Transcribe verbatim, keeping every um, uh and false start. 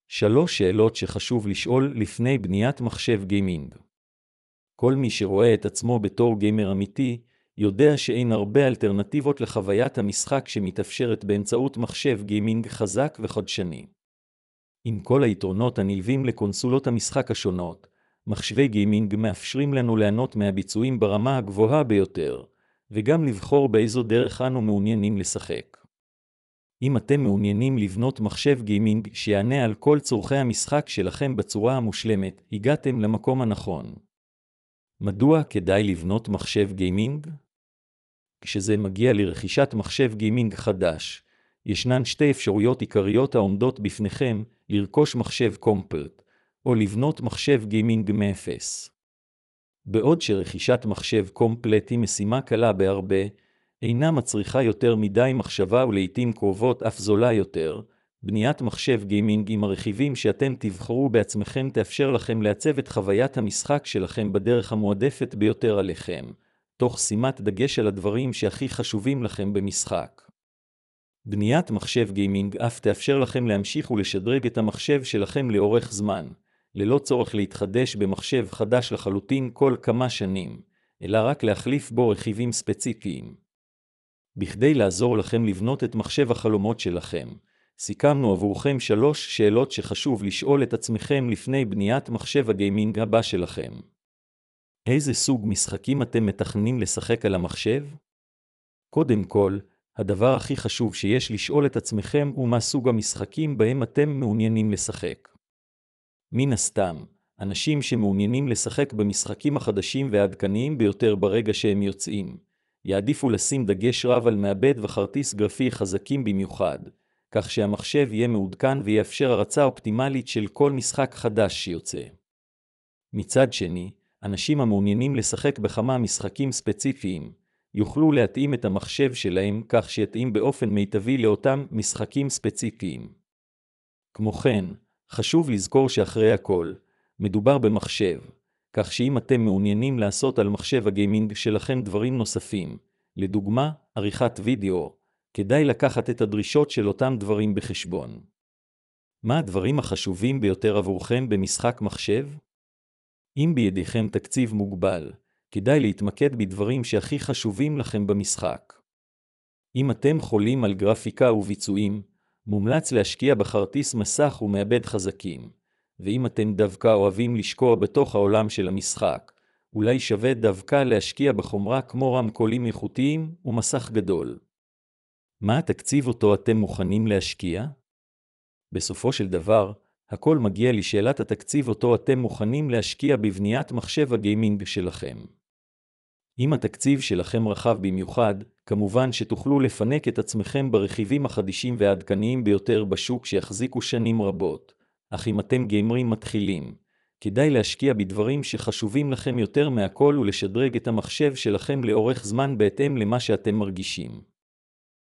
שלוש שאלות שחשוב לשאול לפני בניית מחשב גיימינג. כל מי שרואה את עצמו בתור גיימר אמיתי, יודע שאין הרבה אלטרנטיבות לחוויית המשחק שמתאפשרת באמצעות מחשב גיימינג חזק וחדשני. עם כל היתרונות הנלווים לקונסולות המשחק השונות, מחשבי גיימינג מאפשרים לנו ליהנות מהביצועים ברמה הגבוהה ביותר, וגם לבחור באיזו דרך אנו מעוניינים לשחק. אם אתם מעוניינים לבנות מחשב גיימינג שיענה על כל צורכי המשחק שלכם בצורה המושלמת, הגעתם למקום הנכון. מדוע כדאי לבנות מחשב גיימינג? כשזה מגיע לרכישת מחשב גיימינג חדש, ישנן שתי אפשרויות עיקריות העומדות בפניכם, לרכוש מחשב קומפלט, או לבנות מחשב גיימינג מאפס. בעוד שרכישת מחשב קומפלט היא משימה קלה בהרבה, אינה מצריכה יותר מדי מחשבה ולעיתים קרובות אף זולה יותר, בניית מחשב גיימינג עם הרכיבים שאתם תבחרו בעצמכם תאפשר לכם לעצב את חוויית המשחק שלכם בדרך המועדפת ביותר עליכם, תוך שימת דגש על הדברים שהכי חשובים לכם במשחק. בניית מחשב גיימינג אף תאפשר לכם להמשיך ולשדרג את המחשב שלכם לאורך זמן, ללא צורך להתחדש במחשב חדש לחלוטין כל כמה שנים, אלא רק להחליף בו רכיבים ספציפיים. בכדי לעזור לכם לבנות את מחשב החלומות שלכם, סיכמנו עבורכם שלוש שאלות שחשוב לשאול את עצמכם לפני בניית מחשב הגיימינג הבא שלכם. איזה סוג משחקים אתם מתכננים לשחק על המחשב? קודם כל, הדבר הכי חשוב שיש לשאול את עצמכם הוא מה סוג המשחקים בהם אתם מעוניינים לשחק. מן הסתם, אנשים שמעוניינים לשחק במשחקים החדשים והעדכניים ביותר ברגע שהם יוצאים, יעדיפו לשים דגש רב על מעבד וכרטיס גרפי חזקים במיוחד, כך שהמחשב יהיה מעודכן ויאפשר הרצה אופטימלית של כל משחק חדש שיוצא. מצד שני, אנשים המעוניינים לשחק בכמה משחקים ספציפיים, יוכלו להתאים את המחשב שלהם כך שיתאים באופן מיטבי לאותם משחקים ספציפיים. כמו כן, חשוב לזכור שאחרי הכל, מדובר במחשב, כך שאם אתם מעוניינים לעשות על מחשב הגיימינג שלכם דברים נוספים, לדוגמה, עריכת וידאו, כדאי לקחת את הדרישות של אותם דברים בחשבון. מה הדברים החשובים ביותר עבורכם במשחק מחשב? אם בידיכם תקציב מוגבל, כדאי להתמקד בדברים שהכי חשובים לכם במשחק. אם אתם חולים על גרפיקה וביצועים, מומלץ להשקיע בכרטיס מסך ומעבד חזקים. ואם אתם דווקא אוהבים לשקוע בתוך העולם של המשחק, אולי שווה דווקא להשקיע בחומרה כמו רמקולים איכותיים ומסך גדול. מה התקציב אותו אתם מוכנים להשקיע? בסופו של דבר, הכל מגיע לשאלת התקציב אותו אתם מוכנים להשקיע בבניית מחשב הגיימינג שלכם. אם התקציב שלכם רחב במיוחד, כמובן שתוכלו לפנק את עצמכם ברכיבים החדישים והעדכניים ביותר בשוק שיחזיקו שנים רבות. אך אם אתם גיימרים מתחילים, כדאי להשקיע בדברים שחשובים לכם יותר מהכל ולשדרג את המחשב שלכם לאורך זמן בהתאם למה שאתם מרגישים.